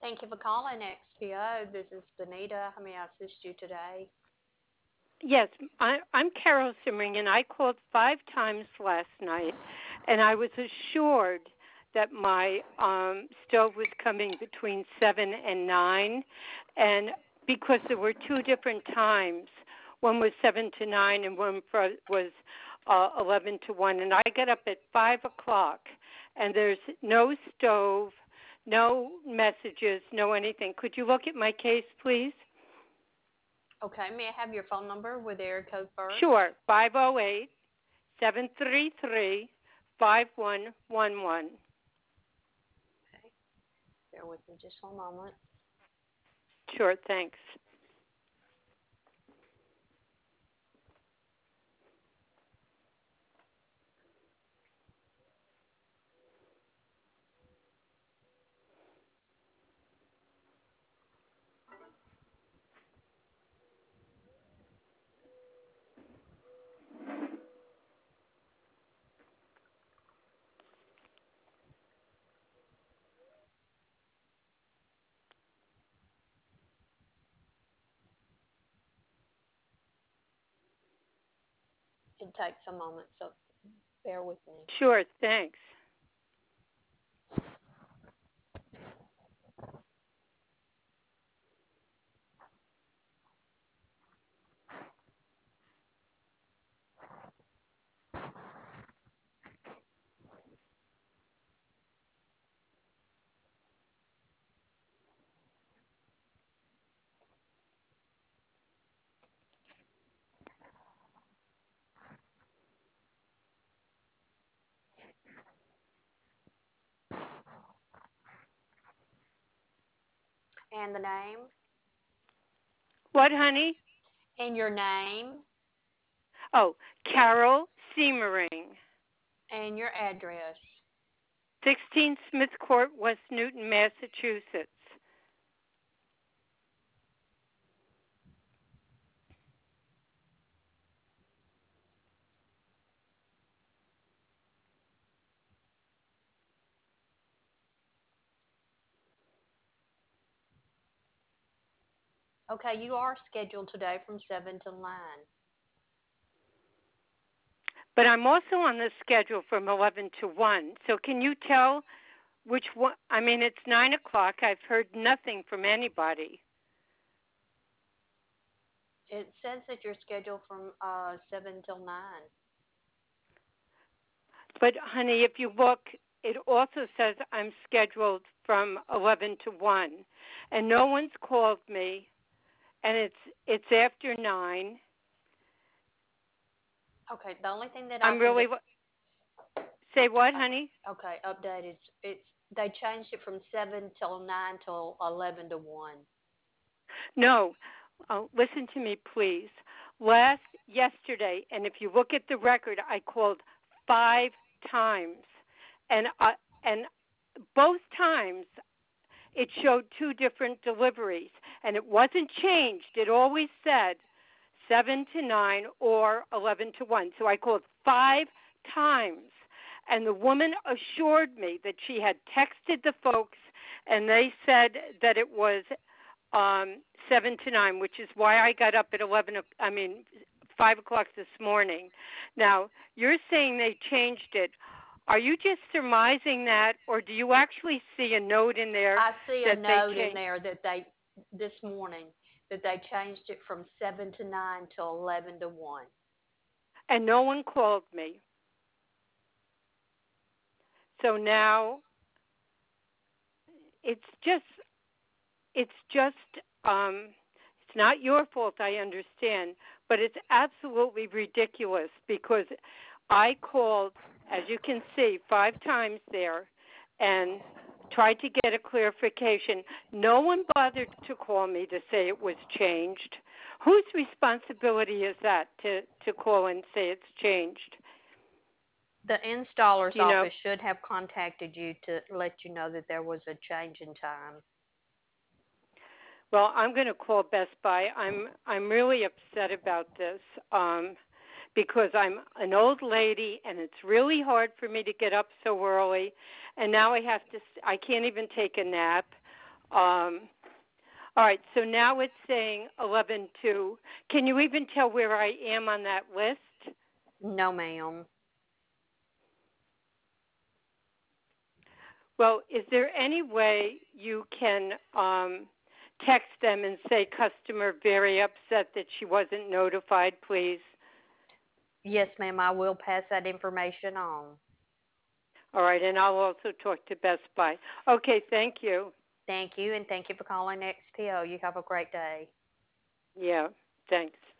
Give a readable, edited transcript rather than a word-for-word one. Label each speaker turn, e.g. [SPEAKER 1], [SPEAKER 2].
[SPEAKER 1] Thank you for calling XPO. This is Benita. How may I assist you today?
[SPEAKER 2] Yes, I'm Carol Simmering, and I called 5 times last night, and I was assured that my stove was coming between 7 and 9, and because there were two different times, one was 7 to 9, and was 11 to 1, and I got up at 5 o'clock, and there's no stove, no messages, no anything. Could you look at my case, please?
[SPEAKER 1] Okay, may I have your phone number with area code first?
[SPEAKER 2] Sure, 508-733-5111.
[SPEAKER 1] Okay, bear with me just one moment.
[SPEAKER 2] Sure, thanks.
[SPEAKER 1] It takes a moment, so bear with me.
[SPEAKER 2] Sure, thanks.
[SPEAKER 1] And the name?
[SPEAKER 2] What, honey?
[SPEAKER 1] And your name?
[SPEAKER 2] Oh, Carol Siemering,
[SPEAKER 1] And your address?
[SPEAKER 2] 16 Smith Court, West Newton, Massachusetts.
[SPEAKER 1] Okay, you are scheduled today from 7 to 9.
[SPEAKER 2] But I'm also on the schedule from 11 to 1. So can you tell which one? I mean, it's 9 o'clock. I've heard nothing from anybody.
[SPEAKER 1] It says that you're scheduled from 7 till 9.
[SPEAKER 2] But, honey, if you look, it also says I'm scheduled from 11 to 1. And no one's called me, and it's after 9.
[SPEAKER 1] Okay, the only thing that I
[SPEAKER 2] I'm
[SPEAKER 1] can do.
[SPEAKER 2] really. Say what, honey?
[SPEAKER 1] Okay, updated. It's they changed it from 7 till 9 till 11 to 1.
[SPEAKER 2] No. Listen to me, please. Yesterday, and if you look at the record, I called 5 times, and and both times it showed two different deliveries, and it wasn't changed. It always said 7 to 9 or 11 to 1. So I called 5 times, and the woman assured me that she had texted the folks, and they said that it was 7 to 9, which is why I got up at 5 o'clock this morning. Now you're saying they changed it. Are you just surmising that, or do you actually see a note in there
[SPEAKER 1] I see a
[SPEAKER 2] that they
[SPEAKER 1] note in
[SPEAKER 2] changed?
[SPEAKER 1] there that they this morning that they changed it from 7 to 9 to 11 to 1.
[SPEAKER 2] And no one called me. So now it's just it's just it's not your fault, I understand, but it's absolutely ridiculous because I called, as you can see, 5 times there and tried to get a clarification. No one bothered to call me to say it was changed. Whose responsibility is that to call and say it's changed?
[SPEAKER 1] The installer's
[SPEAKER 2] You know,
[SPEAKER 1] office should have contacted you to let you know that there was a change in time.
[SPEAKER 2] well, I'm going to call Best Buy. I'm really upset about this because I'm an old lady and it's really hard for me to get up so early, and now I can't even take a nap. All right, so now it's saying 11:2. Can you even tell where I am on that list?
[SPEAKER 1] No, ma'am.
[SPEAKER 2] Well, is there any way you can text them and say, customer very upset that she wasn't notified, please?
[SPEAKER 1] Yes, ma'am, I will pass that information on.
[SPEAKER 2] All right, and I'll also talk to Best Buy. Okay, thank you.
[SPEAKER 1] Thank you, and thank you for calling XPO. You have a great day.
[SPEAKER 2] Yeah, thanks.